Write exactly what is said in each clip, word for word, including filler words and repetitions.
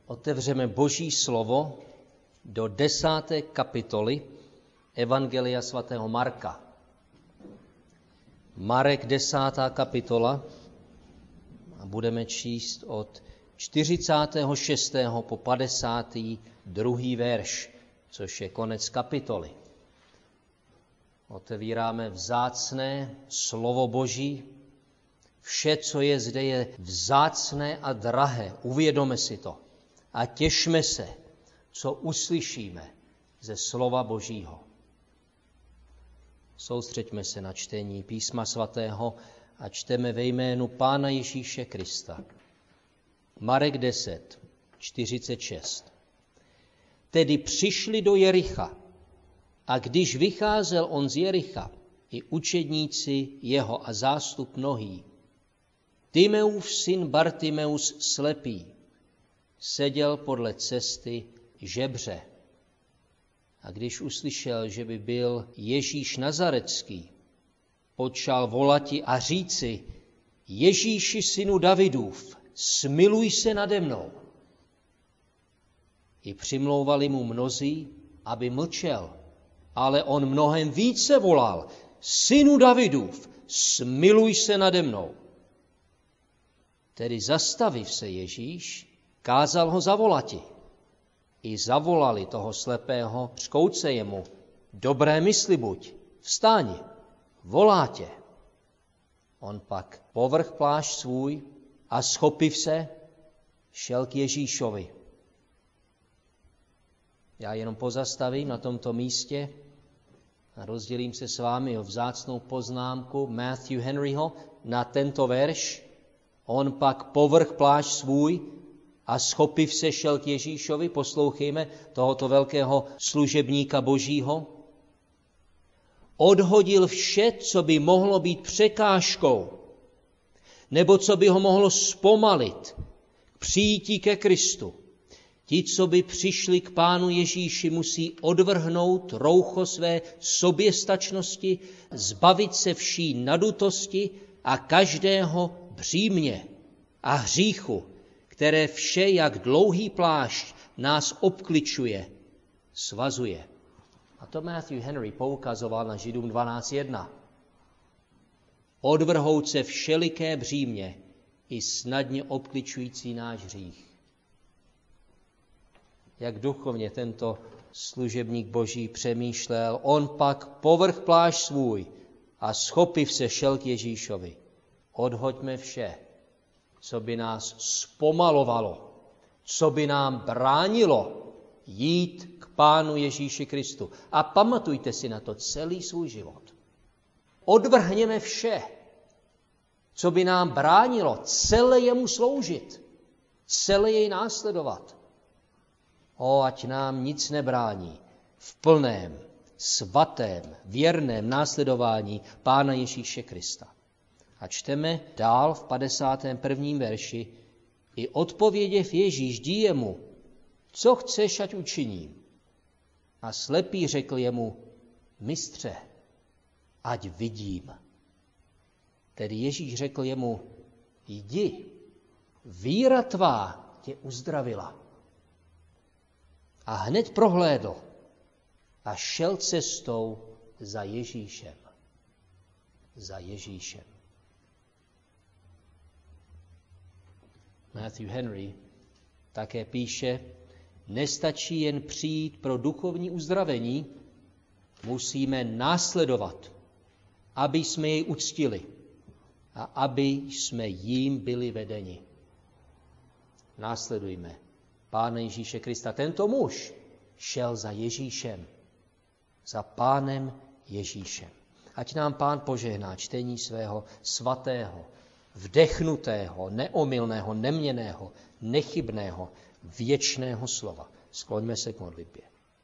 Otevřeme Boží slovo do desáté kapitoly Evangelia svatého Marka. Marek desátá kapitola a budeme číst od čtyřicátého šestého po padesátý druhý verš, což je konec kapitoly. Otevíráme vzácné slovo Boží. Vše, co je zde, je vzácné a drahé. Uvědomme si to. A těšme se, co uslyšíme ze slova Božího. Soustřeďme se na čtení písma svatého a čteme ve jménu Pána Ježíše Krista. Marek deset, čtyřicet šest. Tedy přišli do Jericha, a když vycházel on z Jericha, i učedníci jeho a zástup mnohý, Timeův syn Bartimeus slepý seděl podle cesty žebře. A když uslyšel, že by byl Ježíš Nazarecký, počal volati a říci: Ježíši, synu Davidův, smiluj se nade mnou. I přimlouvali mu mnozí, aby mlčel, ale on mnohem více volal: Synu Davidův, smiluj se nade mnou. Tedy zastaviv se Ježíš, kázal ho zavolati. I zavolali toho slepého, řkouce jemu: Dobré mysli buď, vstaň, volá tě. On pak povrch plášť svůj a schopiv se, šel k Ježíšovi. Já jenom pozastavím na tomto místě a rozdělím se s vámi o vzácnou poznámku Matthew Henryho na tento verš. On pak povrch plášť svůj a schopiv se šel k Ježíšovi. Poslouchejme tohoto velkého služebníka Božího. Odhodil vše, co by mohlo být překážkou, nebo co by ho mohlo zpomalit k přijítí ke Kristu. Ti, co by přišli k Pánu Ježíši, musí odvrhnout roucho své soběstačnosti, zbavit se vší nadutosti a každého břímě a hříchu, které vše, jak dlouhý plášť, nás obkličuje, svazuje. A to Matthew Henry poukazoval na Židům dvanáct jedna. Odvrhout se všeliké břímě i snadně obkličující náš hřích. Jak duchovně tento služebník Boží přemýšlel, on pak povrch plášť svůj a schopiv se šel k Ježíšovi. Odhoďme vše, co by nás zpomalovalo, co by nám bránilo jít k Pánu Ježíši Kristu. A pamatujte si na to celý svůj život. Odvrhněme vše, co by nám bránilo celé jemu sloužit, celé jej následovat. O, ať nám nic nebrání v plném, svatém, věrném následování Pána Ježíše Krista. A čteme dál v padesátém prvním verši: I odpověděv Ježíš dí jemu: Co chceš, ať učiním? A slepý řekl jemu: Mistře, ať vidím. Tedy Ježíš řekl jemu: Jdi, víra tvá tě uzdravila. A hned prohlédl a šel cestou za Ježíšem. Za Ježíšem. Matthew Henry také píše: Nestačí jen přijít pro duchovní uzdravení, musíme následovat, aby jsme jej uctili a aby jsme jím byli vedeni. Následujme Pána Ježíše Krista. Tento muž šel za Ježíšem, za Pánem Ježíšem. Ať nám Pán požehná čtení svého svatého, vdechnutého, neomylného, neměnného, nechybného, věčného slova. Skloňme se k modlitbě.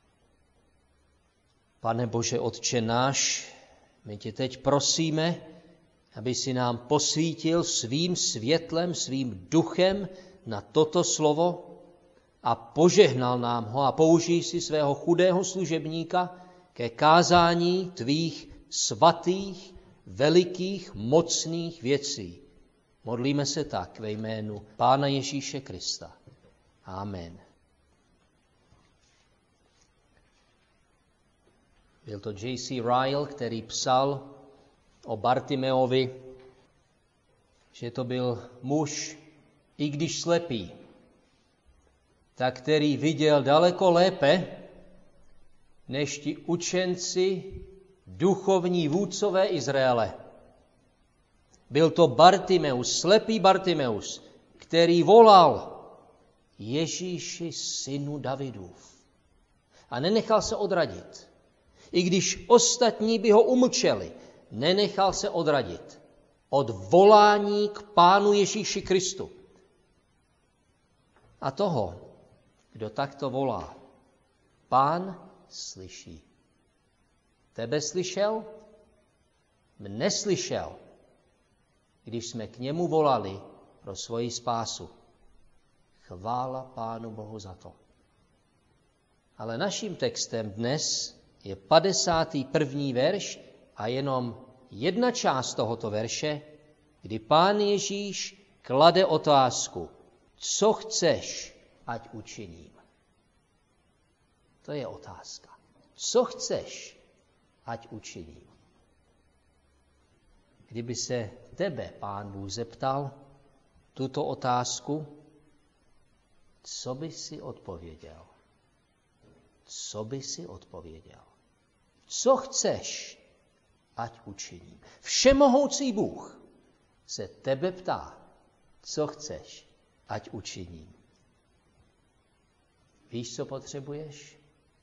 Pane Bože, Otče náš, my tě teď prosíme, aby si nám posvítil svým světlem, svým duchem na toto slovo a požehnal nám ho a použij si svého chudého služebníka ke kázání tvých svatých, velikých, mocných věcí. Modlíme se tak ve jménu Pána Ježíše Krista. Amen. Byl to J C Ryle, který psal o Bartimeovi, že to byl muž, i když slepý, tak který viděl daleko lépe než ti učenci, duchovní vůdcové Izraele. Byl to Bartimeus, slepý Bartimeus, který volal: Ježíši, synu Davidův. A nenechal se odradit. I když ostatní by ho umlčeli, nenechal se odradit od volání k Pánu Ježíši Kristu. A toho, kdo takto volá, Pán slyší. Tebe slyšel? Mne slyšel, když jsme k němu volali pro svoji spásu. Chvála Pánu Bohu za to. Ale naším textem dnes je padesátý první verš a jenom jedna část tohoto verše, kdy Pán Ježíš klade otázku: co chceš, ať učiním? To je otázka. Co chceš, ať učiním? Kdyby se tebe Pán Bůh zeptal tuto otázku, co by si odpověděl? Co by si odpověděl? Co chceš, ať učiním? Všemohoucí Bůh se tebe ptá, co chceš, ať učiním. Víš, co potřebuješ?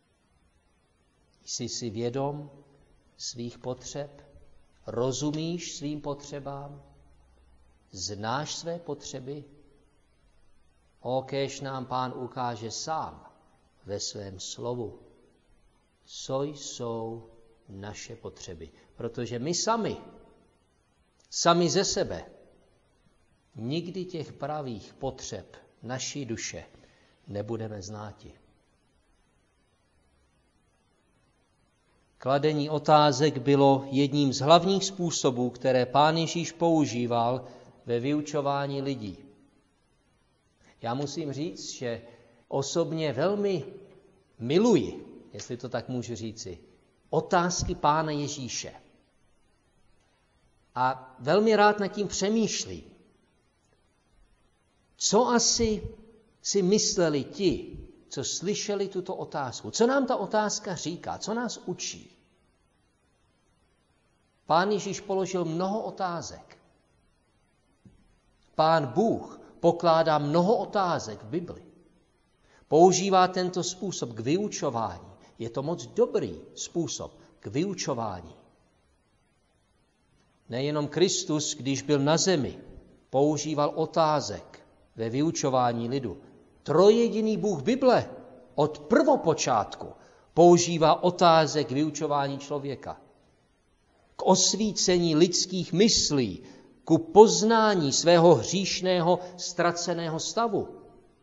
Jsi si vědom svých potřeb? Rozumíš svým potřebám? Znáš své potřeby? O, kéž nám Pán ukáže sám ve svém slovu, co jsou naše potřeby. Protože my sami, sami ze sebe, nikdy těch pravých potřeb naší duše nebudeme znáti. Kladení otázek bylo jedním z hlavních způsobů, které Pán Ježíš používal ve vyučování lidí. Já musím říct, že osobně velmi miluji, jestli to tak můžu říci, otázky Pána Ježíše. A velmi rád nad tím přemýšlím. Co asi si mysleli ti, co slyšeli tuto otázku? Co nám ta otázka říká? Co nás učí? Pán Ježíš položil mnoho otázek. Pán Bůh pokládá mnoho otázek v Bibli. Používá tento způsob k vyučování. Je to moc dobrý způsob k vyučování. Nejenom Kristus, když byl na zemi, používal otázek ve vyučování lidu. Trojjediný Bůh Bible od prvopočátku používá otázek k vyučování člověka. K osvícení lidských myslí, ku poznání svého hříšného, ztraceného stavu.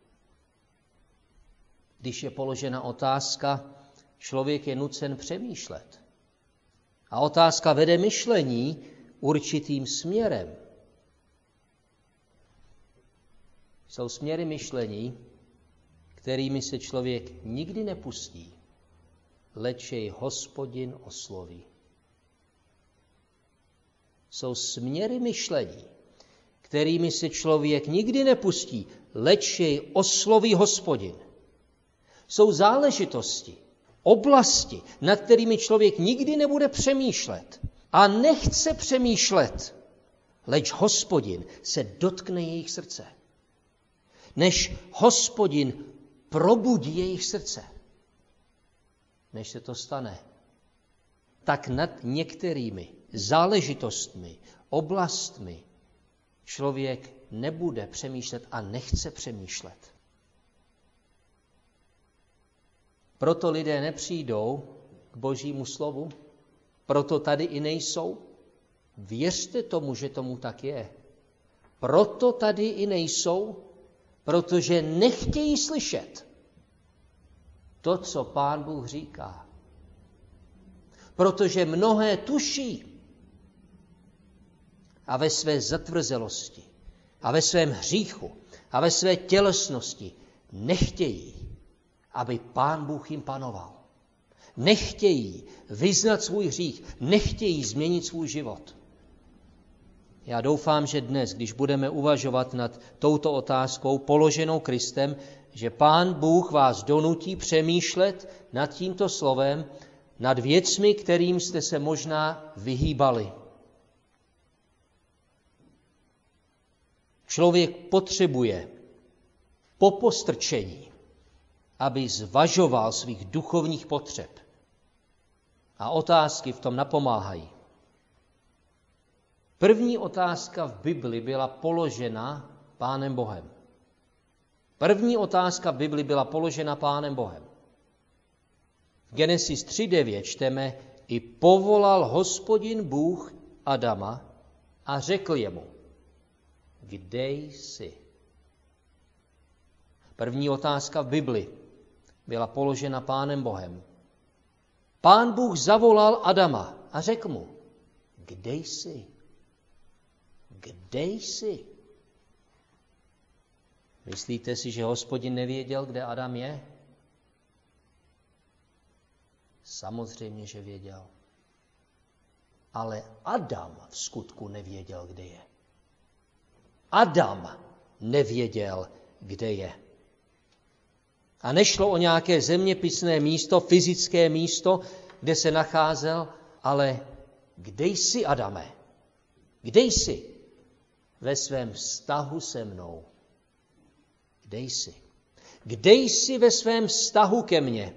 Když je položena otázka, člověk je nucen přemýšlet. A otázka vede myšlení určitým směrem. Jsou směry myšlení, kterými se člověk nikdy nepustí, leč jej Hospodin osloví. Jsou směry myšlení, kterými se člověk nikdy nepustí, leč jej osloví Hospodin. Jsou záležitosti, oblasti, nad kterými člověk nikdy nebude přemýšlet a nechce přemýšlet, leč Hospodin se dotkne jejich srdce. Než Hospodin probudí jejich srdce. Než se to stane, tak nad některými záležitostmi, oblastmi člověk nebude přemýšlet a nechce přemýšlet. Proto lidé nepřijdou k Božímu slovu, proto tady i nejsou. Věřte tomu, že tomu tak je. Proto tady i nejsou, protože nechtějí slyšet to, co Pán Bůh říká. Protože mnohé tuší a ve své zatvrzelosti a ve svém hříchu a ve své tělesnosti nechtějí, aby Pán Bůh jim panoval. Nechtějí vyznat svůj hřích, nechtějí změnit svůj život. Já doufám, že dnes, když budeme uvažovat nad touto otázkou položenou Kristem, že Pán Bůh vás donutí přemýšlet nad tímto slovem, nad věcmi, kterým jste se možná vyhýbali. Člověk potřebuje po postrčení, aby zvažoval svých duchovních potřeb. A otázky v tom napomáhají. První otázka v Bibli byla položena Pánem Bohem. První otázka v Bibli byla položena Pánem Bohem. V Genesis tři devět čteme, i povolal Hospodin Bůh Adama a řekl jemu, kde jsi? První otázka v Bibli byla položena Pánem Bohem. Pán Bůh zavolal Adama a řekl mu, kde jsi? Kde jsi? Myslíte si, že Hospodin nevěděl, kde Adam je? Samozřejmě, že věděl. Ale Adam v skutku nevěděl, kde je. Adam nevěděl, kde je. A nešlo o nějaké zeměpisné místo, fyzické místo, kde se nacházel, ale kde jsi, Adame? Kde jsi? Ve svém vztahu se mnou. Kde jsi? Kde jsi ve svém vztahu ke mně?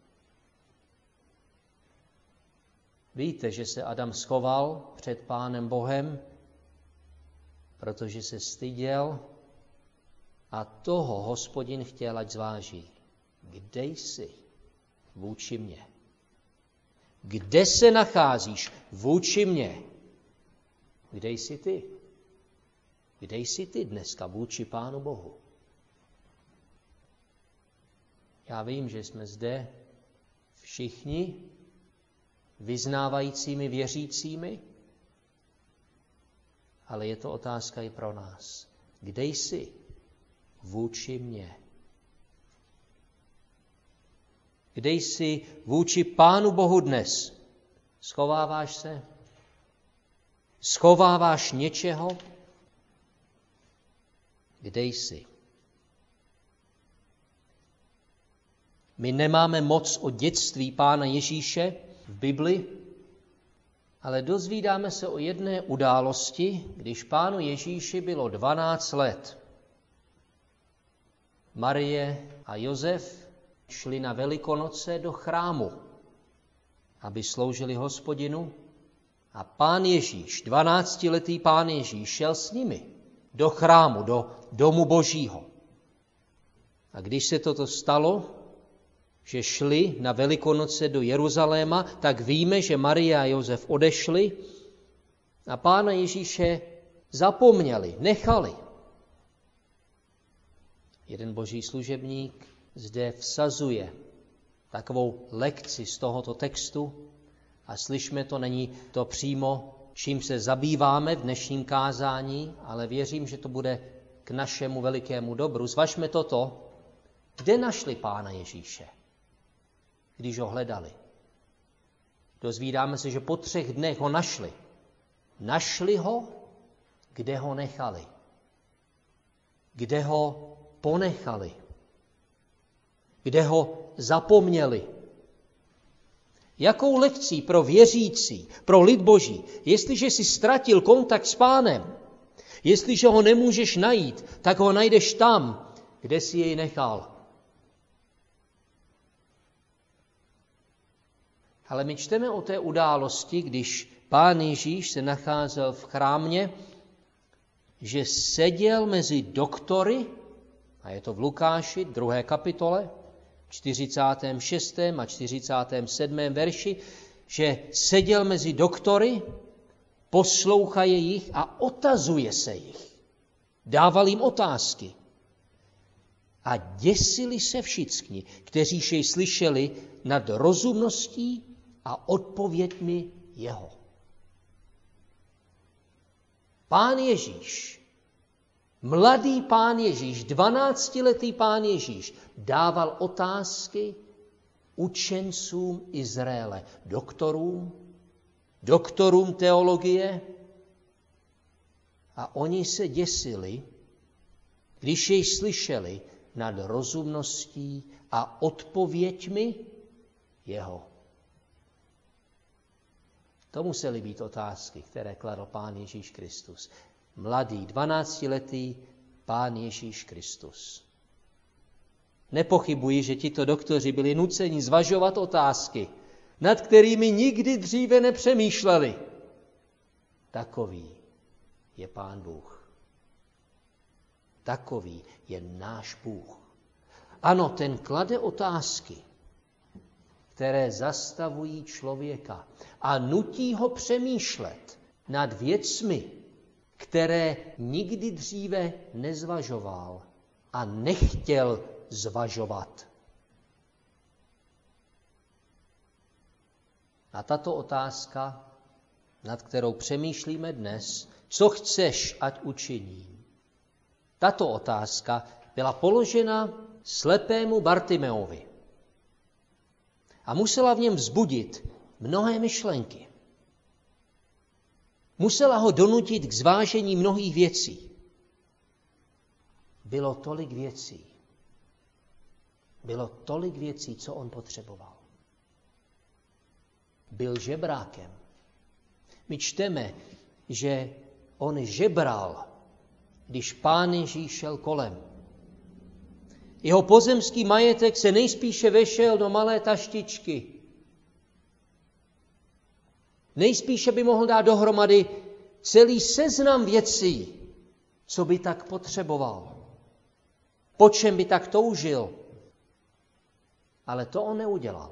Víte, že se Adam schoval před Pánem Bohem, protože se styděl a toho Hospodin chtěl, ať zváží. Kde jsi vůči mně? Kde se nacházíš vůči mně? Kde jsi ty? Kde jsi ty dneska vůči Pánu Bohu? Já vím, že jsme zde všichni vyznávajícími věřícími, ale je to otázka i pro nás. Kde jsi vůči mně? Kde jsi vůči Pánu Bohu dnes? Schováváš se? Schováváš něčeho? Kde jsi? My nemáme moc o dětství Pána Ježíše v Bibli, ale dozvídáme se o jedné události, když Pánu Ježíši bylo dvanáct let. Marie a Josef šli na Velikonoce do chrámu, aby sloužili Hospodinu, a Pán Ježíš, dvanáctiletý Pán Ježíš, šel s nimi do chrámu, do domu Božího. A když se toto stalo, že šli na Velikonoce do Jeruzaléma, tak víme, že Marie a Josef odešli a Pána Ježíše zapomněli, nechali. Jeden boží služebník zde vsazuje takovou lekci z tohoto textu a slyšme to, není to přímo, čím se zabýváme v dnešním kázání, ale věřím, že to bude k našemu velikému dobru. Zvažme toto, kde našli Pána Ježíše, když ho hledali. Dozvídáme se, že po třech dnech ho našli. Našli ho, kde ho nechali. Kde ho ponechali. Kde ho zapomněli. Jakou lekcí pro věřící, pro lid Boží, jestliže jsi ztratil kontakt s Pánem, jestliže ho nemůžeš najít, tak ho najdeš tam, kde jsi jej nechal. Ale my čteme o té události, když Pán Ježíš se nacházel v chrámě, že seděl mezi doktory, a je to v Lukáši, druhé kapitole, čtyřicátém šestém a čtyřicátém sedmém verši, že seděl mezi doktory, poslouchaje jich a otazuje se jich. Dával jim otázky. A děsili se všichni, kteří jej slyšeli nad rozumností a odpověďmi jeho. Pán Ježíš Mladý Pán Ježíš, dvanáctiletý Pán Ježíš, dával otázky učencům Izraele, doktorům, doktorům teologie, a oni se děsili, když jej slyšeli nad rozumností a odpověďmi jeho. To musely být otázky, které kladl Pán Ježíš Kristus. Mladý, dvanáctiletý Pán Ježíš Kristus. Nepochybuji, že tito doktoři byli nuceni zvažovat otázky, nad kterými nikdy dříve nepřemýšleli. Takový je Pán Bůh. Takový je náš Bůh. Ano, ten klade otázky, které zastavují člověka a nutí ho přemýšlet nad věcmi, které nikdy dříve nezvažoval a nechtěl zvažovat. A tato otázka, nad kterou přemýšlíme dnes, co chceš, ať učiním, tato otázka byla položena slepému Bartimeovi a musela v něm vzbudit mnohé myšlenky. Musela ho donutit k zvážení mnohých věcí. Bylo tolik věcí. Bylo tolik věcí, co on potřeboval. Byl žebrákem. My čteme, že on žebral, když Pán Ježíš šel kolem. Jeho pozemský majetek se nejspíše vešel do malé taštičky. Nejspíše by mohl dát dohromady celý seznam věcí, co by tak potřeboval, po čem by tak toužil. Ale to on neudělal.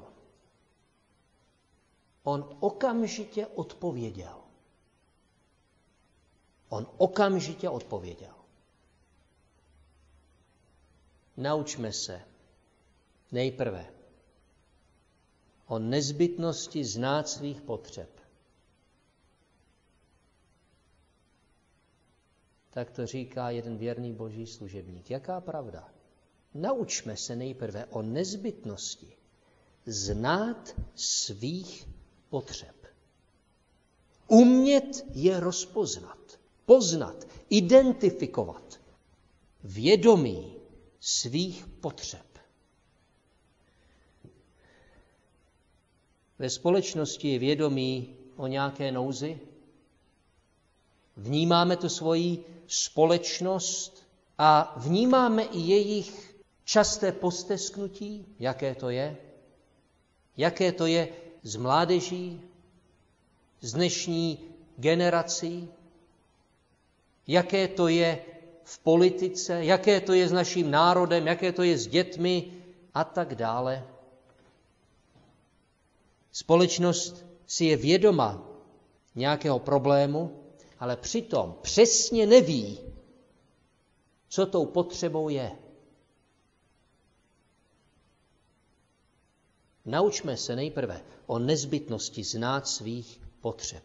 On okamžitě odpověděl. On okamžitě odpověděl. Naučme se nejprve o nezbytnosti znát svých potřeb. Tak to říká jeden věrný boží služebník. Jaká pravda? Naučme se nejprve o nezbytnosti znát svých potřeb. Umět je rozpoznat, poznat, identifikovat. Vědomí svých potřeb. Ve společnosti je vědomí o nějaké nouzi. Vnímáme tu svoji společnost a vnímáme i jejich časté postesknutí, jaké to je. Jaké to je s mládeží, s dnešní generací, jaké to je v politice, jaké to je s naším národem, jaké to je s dětmi a tak dále. Společnost si je vědoma nějakého problému, ale přitom přesně neví, co tou potřebou je. Naučme se nejprve o nezbytnosti znát svých potřeb.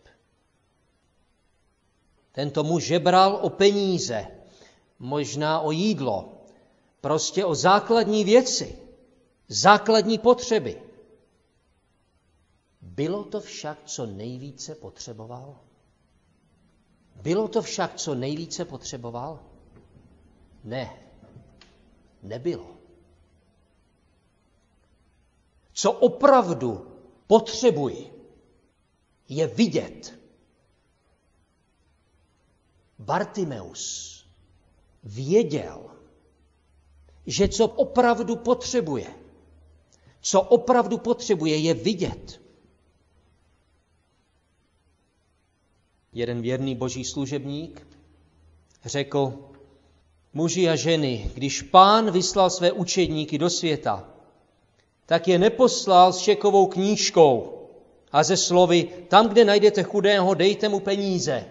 Tento muž žebral o peníze, možná o jídlo, prostě o základní věci, základní potřeby. Bylo to však, co nejvíce potřeboval? Bylo to však, co nejvíce potřeboval? Ne, nebylo. Co opravdu potřebuji, je vidět. Bartimeus věděl, že co opravdu potřebuje, co opravdu potřebuje, je vidět. Jeden věrný boží služebník řekl: muži a ženy, když Pán vyslal své učedníky do světa, tak je neposlal s šekovou knížkou a ze slovy: tam, kde najdete chudého, dejte mu peníze.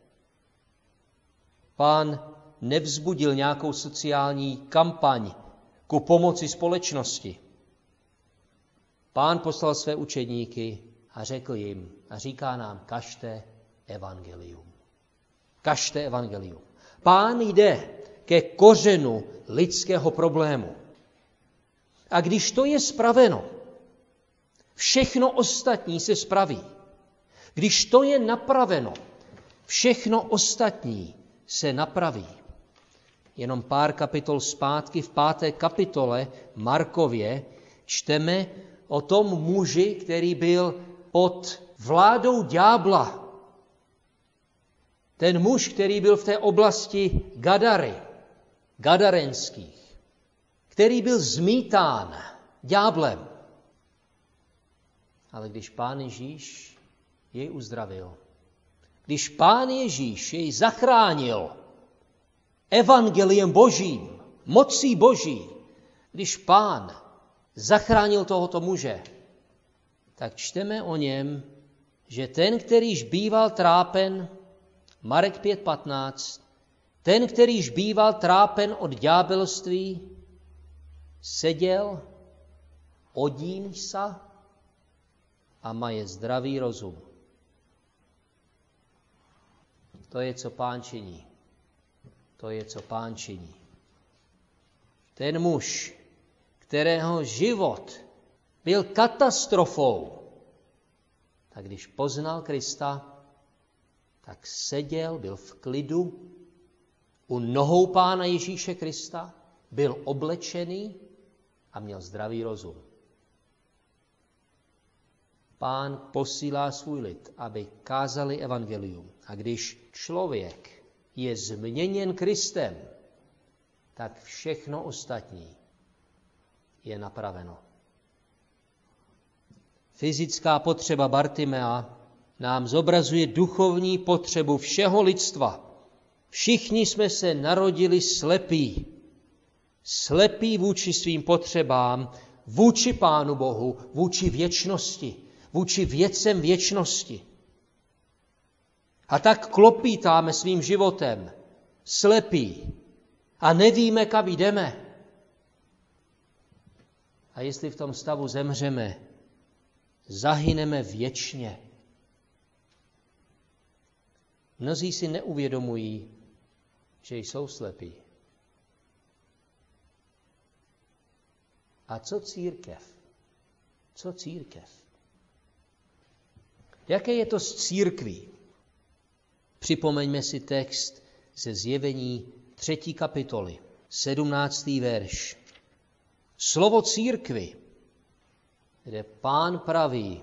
Pán nevzbudil nějakou sociální kampaň ku pomoci společnosti. Pán poslal své učedníky a řekl jim a říká nám: kažte evangelium. Kažte evangelium. Pán jde ke kořenu lidského problému. A když to je spraveno, všechno ostatní se spraví. Když to je napraveno, všechno ostatní se napraví. Jenom pár kapitol zpátky, v páté kapitole Markově, čteme o tom muži, který byl pod vládou ďábla. Ten muž, který byl v té oblasti Gadary, gadarenských, který byl zmítán ďáblem. Ale když Pán Ježíš jej uzdravil, když Pán Ježíš jej zachránil evangeliem Božím, mocí Boží, když Pán zachránil tohoto muže, tak čteme o něm, že ten, kterýž býval trápen, Marek pět patnáct, ten, kterýž býval trápen od ďábelství, seděl, odíň sa a maje zdravý rozum. To je, co Pán činí. To je, co Pán činí. Ten muž, kterého život byl katastrofou, tak když poznal Krista, tak seděl, byl v klidu u nohou Pána Ježíše Krista, byl oblečený a měl zdravý rozum. Pán posílá svůj lid, aby kázali evangelium. A když člověk je změněn Kristem, tak všechno ostatní je napraveno. Fyzická potřeba Bartimea nám zobrazuje duchovní potřebu všeho lidstva. Všichni jsme se narodili slepí. Slepí vůči svým potřebám, vůči Pánu Bohu, vůči věčnosti, vůči věcem věčnosti. A tak klopítáme svým životem, slepí, a nevíme, kam jdeme. A jestli v tom stavu zemřeme, zahyneme věčně. Mnozí si neuvědomují, že jsou slepí. A co církev? Co církev? Jaké je to s církví? Připomeňme si text ze Zjevení třetí kapitoly, sedmnáctý verš. Slovo církvi, kde Pán praví,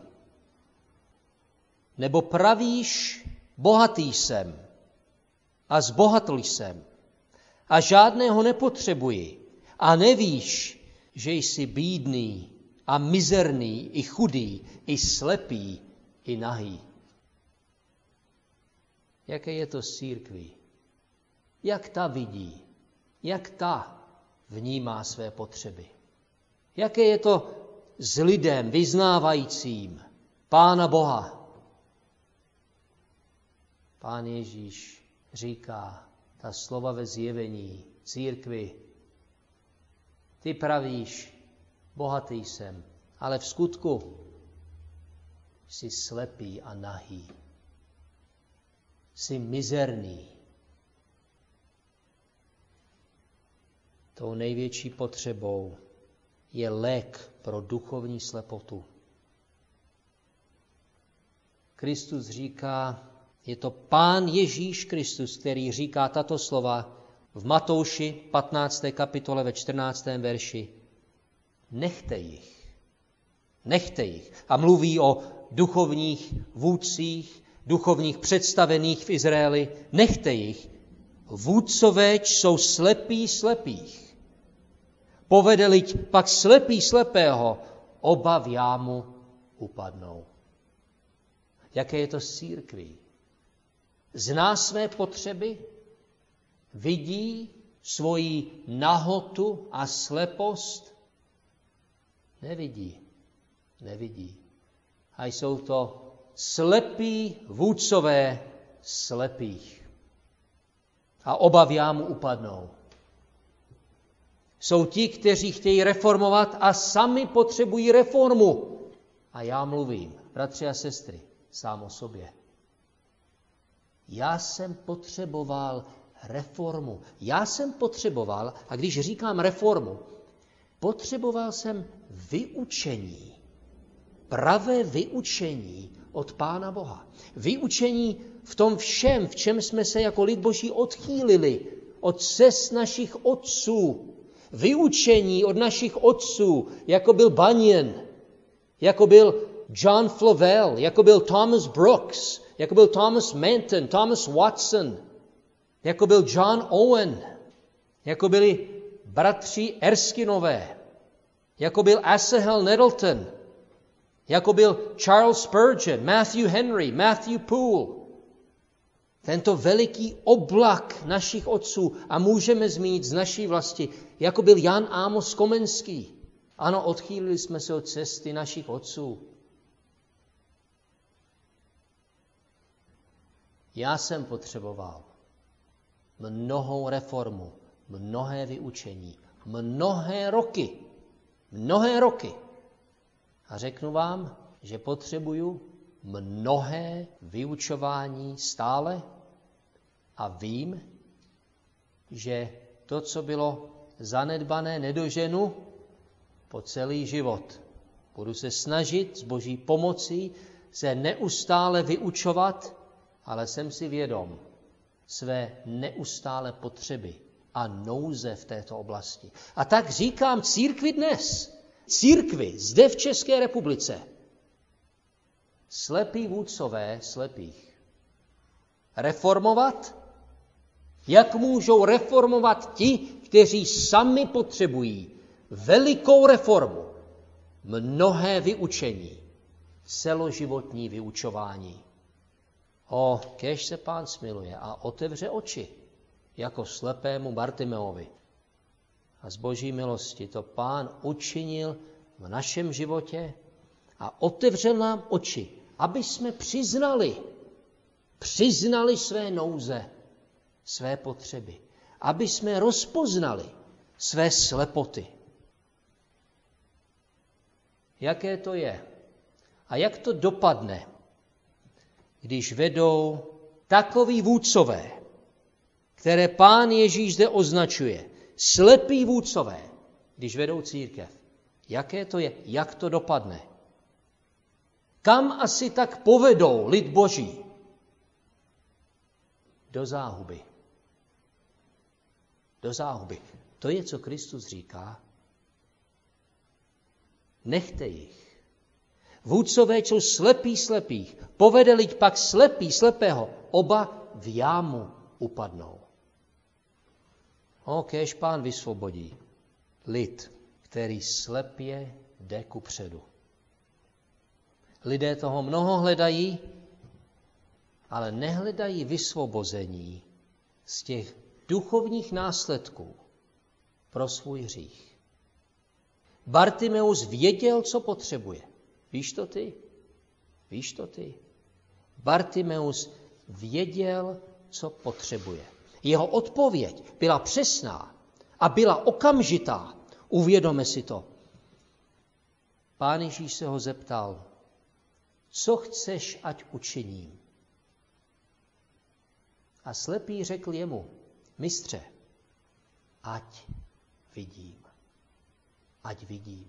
nebo pravíš, bohatý jsem a zbohatl jsem a žádného nepotřebuji a nevíš, že jsi bídný a mizerný i chudý, i slepý, i nahý. Jaké je to s církví? Jak ta vidí? Jak ta vnímá své potřeby? Jaké je to s lidem vyznávajícím Pána Boha? Pán Ježíš říká ta slova ve Zjevení církvi. Ty pravíš, bohatý jsem, ale v skutku jsi slepý a nahý. Jsi mizerný. Tou největší potřebou je lék pro duchovní slepotu. Kristus říká, je to Pán Ježíš Kristus, který říká tato slova v Matouši patnácté kapitole ve čtrnáctém verši. Nechte jich. Nechte jich. A mluví o duchovních vůdcích, duchovních představených v Izraeli. Nechte jich. Vůdcovéč jsou slepí slepých. Povede-li pak slepý slepého, oba v jámu upadnou. Jaké je to s církví? Zná své potřeby? Vidí svoji nahotu a slepost? Nevidí. Nevidí. A jsou to slepí vůdcové slepých. A oba v jámu upadnou. Jsou ti, kteří chtějí reformovat a sami potřebují reformu. A já mluvím, bratři a sestry, sám o sobě. Já jsem potřeboval reformu. Já jsem potřeboval, a když říkám reformu, potřeboval jsem vyučení, pravé vyučení od Pána Boha. Vyučení v tom všem, v čem jsme se jako lid Boží odchýlili od cest našich otců. Vyučení od našich otců, jako byl Bunyan, jako byl John Flavel, jako byl Thomas Brooks, jako byl Thomas Manton, Thomas Watson, jako byl John Owen, jako byli bratři Erskinové, jako byl Asahel Nettleton, jako byl Charles Spurgeon, Matthew Henry, Matthew Poole. Tento veliký oblak našich otců, a můžeme zmínit z naší vlasti, jako byl Jan Amos Komenský. Ano, odchýlili jsme se od cesty našich otců. Já jsem potřeboval mnohou reformu, mnohé vyučení, mnohé roky, mnohé roky. A řeknu vám, že potřebuju mnohé vyučování stále a vím, že to, co bylo zanedbané, nedoženu po celý život. Budu se snažit s Boží pomocí se neustále vyučovat, ale jsem si vědom své neustále potřeby a nouze v této oblasti. A tak říkám církvi dnes, církvi zde v České republice, slepí vůdcové slepých. Reformovat? Jak můžou reformovat ti, kteří sami potřebují velikou reformu, mnohé vyučení, celoživotní vyučování? O, kéž se Pán smiluje a otevře oči, jako slepému Bartimeovi. A z Boží milosti to Pán učinil v našem životě a otevřel nám oči, aby jsme přiznali, přiznali své nouze, své potřeby, aby jsme rozpoznali své slepoty. Jaké to je a jak to dopadne, když vedou takoví vůdcové, které Pán Ježíš zde označuje, slepí vůdcové, když vedou církev. Jaké to je, jak to dopadne? Kam asi tak povedou lid Boží? Do záhuby. Do záhuby. To je, co Kristus říká. Nechte jich. Vůdcové jsou slepí slepých. Povede lid pak slepý slepého. Oba v jámu upadnou. O, kéž Pán vysvobodí lid, který slepě jde kupředu. Lidé toho mnoho hledají, ale nehledají vysvobození z těch duchovních následků pro svůj hřích. Bartimeus věděl, co potřebuje. Víš to ty? Víš to ty? Bartimeus věděl, co potřebuje. Jeho odpověď byla přesná a byla okamžitá. Uvědome si to. Pán Ježíš se ho zeptal, co chceš, ať učiním? A slepý řekl jemu, mistře, ať vidím, ať vidím.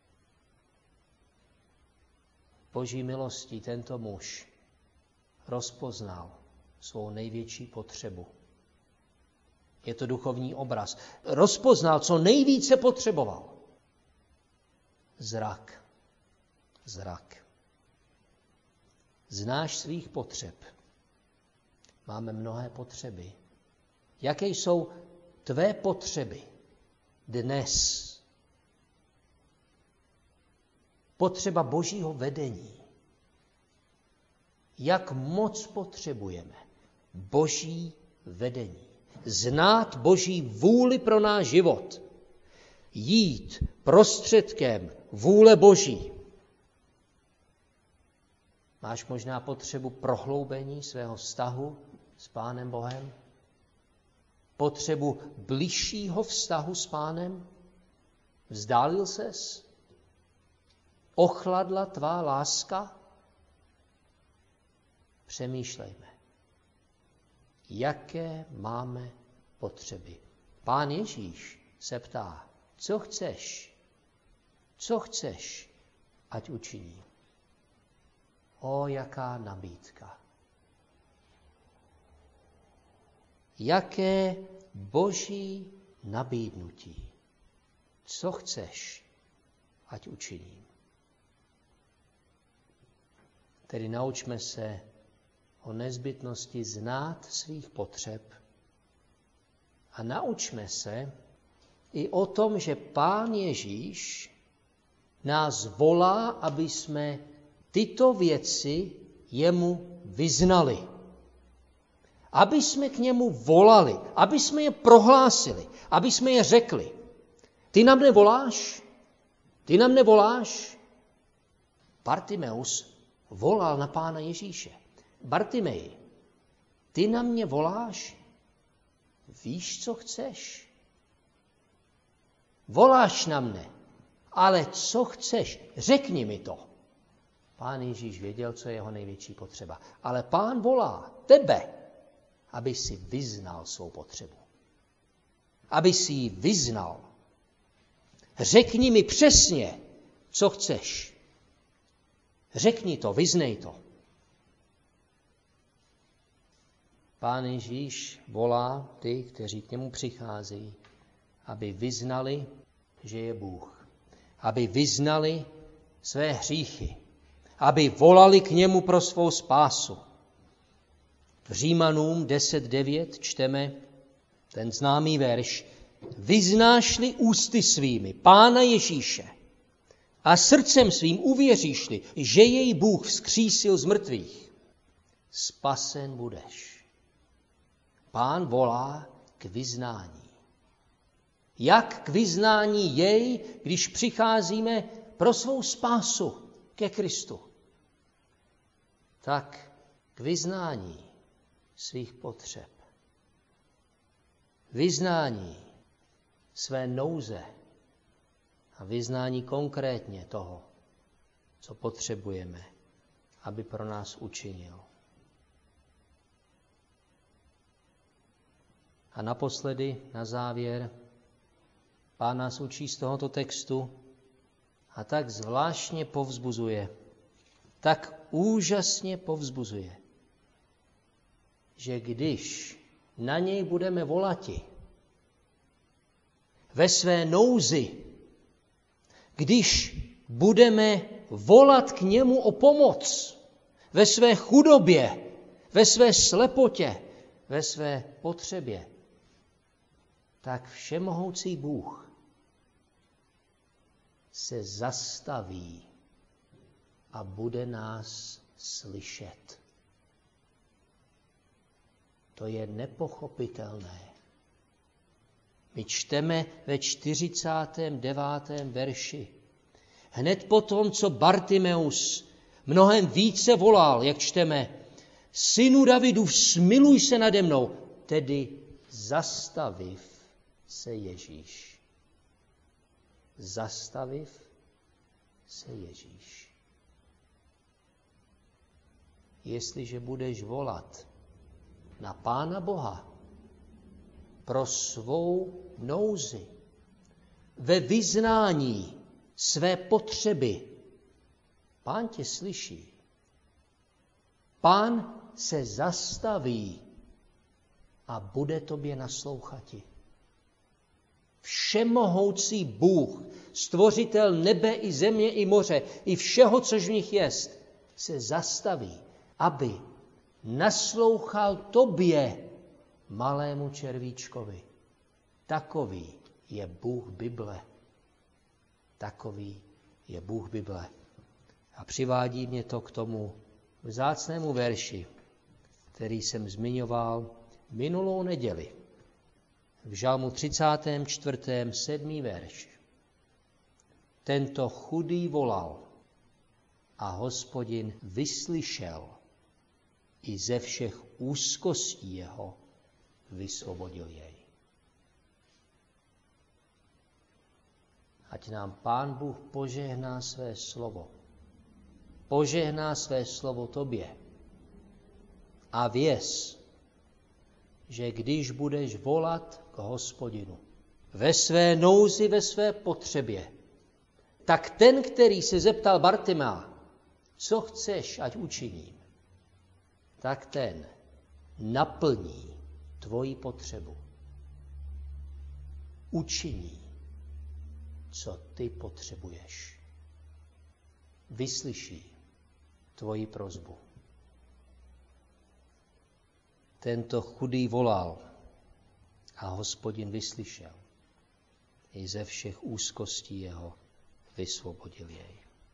Boží milostí tento muž rozpoznal svou největší potřebu. Je to duchovní obraz. Rozpoznal, co nejvíce potřeboval. Zrak. Zrak. Znáš svých potřeb. Máme mnohé potřeby. Jaké jsou tvé potřeby dnes? Potřeba Božího vedení. Jak moc potřebujeme Boží vedení. Znát Boží vůli pro náš život. Jít prostředkem vůle Boží. Máš možná potřebu prohloubení svého vztahu s Pánem Bohem? Potřebu bližšího vztahu s Pánem? Vzdálil ses? Ochladla tvá láska? Přemýšlejme, jaké máme potřeby. Pán Ježíš se ptá, co chceš? Co chceš, ať učiním? O, jaká nabídka. Jaké boží nabídnutí. Co chceš, ať učiním? Tedy naučme se o nezbytnosti znát svých potřeb a naučme se i o tom, že Pán Ježíš nás volá, aby jsme tyto věci jemu vyznali. Aby jsme k němu volali, aby jsme je prohlásili, aby jsme je řekli. Ty na mne voláš? Ty na mne voláš? Bartimeus volal na Pána Ježíše. Bartimej, ty na mě voláš? Víš, co chceš? Voláš na mne, ale co chceš? Řekni mi to. Pán Ježíš věděl, co je jeho největší potřeba. Ale Pán volá tebe, aby si vyznal svou potřebu. Aby si ji vyznal. Řekni mi přesně, co chceš. Řekni to, vyznej to. Pán Ježíš volá ty, kteří k němu přicházejí, aby vyznali, že je Bůh. Aby vyznali své hříchy. Aby volali k němu pro svou spásu. V Římanům deset devět čteme ten známý verš. Vyznáš-li ústy svými Pána Ježíše a srdcem svým uvěříš-li, že jej Bůh vzkřísil z mrtvých, spasen budeš. Pán volá k vyznání. Jak k vyznání jej, když přicházíme pro svou spásu ke Kristu, tak k vyznání svých potřeb. Vyznání své nouze a vyznání konkrétně toho, co potřebujeme, aby pro nás učinil. A naposledy, na závěr, Pán nás učí z tohoto textu a tak zvláštně povzbuzuje, tak úžasně povzbuzuje, že když na něj budeme volati ve své nouzi, když budeme volat k němu o pomoc ve své chudobě, ve své slepotě, ve své potřebě, tak všemohoucí Bůh se zastaví a bude nás slyšet. To je nepochopitelné. My čteme ve čtyřicátém devátém verši. Hned potom, co Bartimeus mnohem více volal, jak čteme, Synu Davidův, smiluj se nade mnou, tedy zastaviv se Ježíš. Zastaviv se Ježíš. Jestliže budeš volat na Pána Boha pro svou nouzi, ve vyznání své potřeby, Pán tě slyší. Pán se zastaví a bude tobě naslouchati. Všemohoucí Bůh, stvořitel nebe i země i moře, i všeho, což v nich jest, se zastaví, aby naslouchal tobě, malému červíčkovi. Takový je Bůh Bible. Takový je Bůh Bible. A přivádí mě to k tomu vzácnému verši, který jsem zmiňoval minulou neděli. V žalmu třicátém čtvrtém sedmý verš. Tento chudý volal a Hospodin vyslyšel i ze všech úzkostí jeho vysvobodil jej. Ať nám Pán Bůh požehná své slovo. Požehná své slovo tobě. A věz, že když budeš volat k Hospodinu ve své nouzi, ve své potřebě, tak ten, který se zeptal Bartimea, co chceš, ať učiním, tak ten naplní tvoji potřebu. Učiní, co ty potřebuješ. Vyslyší tvoji prosbu. Tento chudý volal a Hospodin vyslyšel. I ze všech úzkostí jeho vysvobodil jej.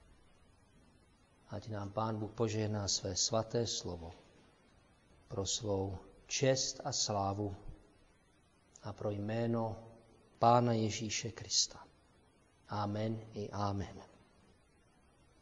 Ať nám Pán Bůh požehná své svaté slovo pro svou čest a slávu a pro jméno Pána Ježíše Krista. Amen i amen.